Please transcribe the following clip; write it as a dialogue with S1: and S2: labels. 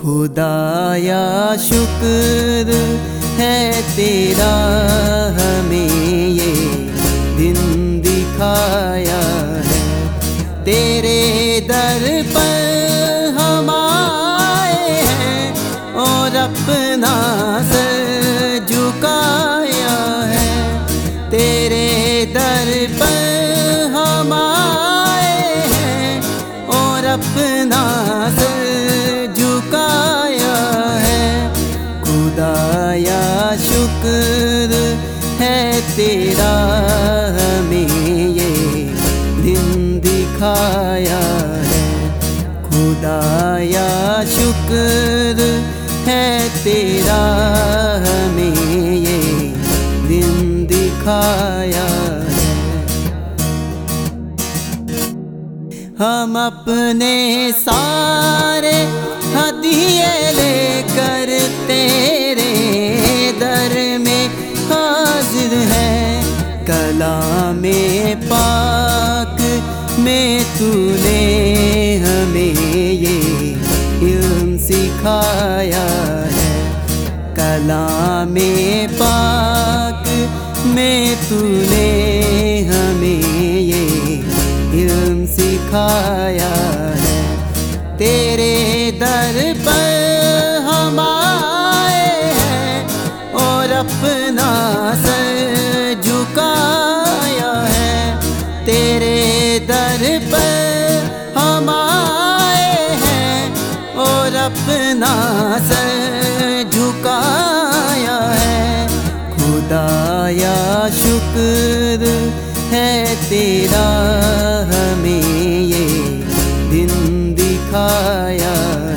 S1: खुदाया शुक्र है तेरा, हमें ये दिन दिखाया है। तेरे दर पर हम आए हैं और अपना सर झुकाया है। तेरे दर पर हम आए हैं और अपना सर झुकाया है। खुदाया शुक्र है तेरा, हमें ये दिन दिखाया है। खुदाया शुक्र है तेरा, हमें ये दिन दिखाया है। हम अपने सारे हदिये लेकर तेरे दर में हाजिर हैं। कलामे पाक में तूने हमें ये इल्म सिखाया है। कलामे पाक में तूने हमें ये इल्म सिखाया है। तेरे दर पर हम आए हैं और अपना सर झुकाया है। तेरे दर पर हम आए हैं और अपना सर झुकाया है। खुदाया शुक्र है तेरा, हमें ये दिन दिखाया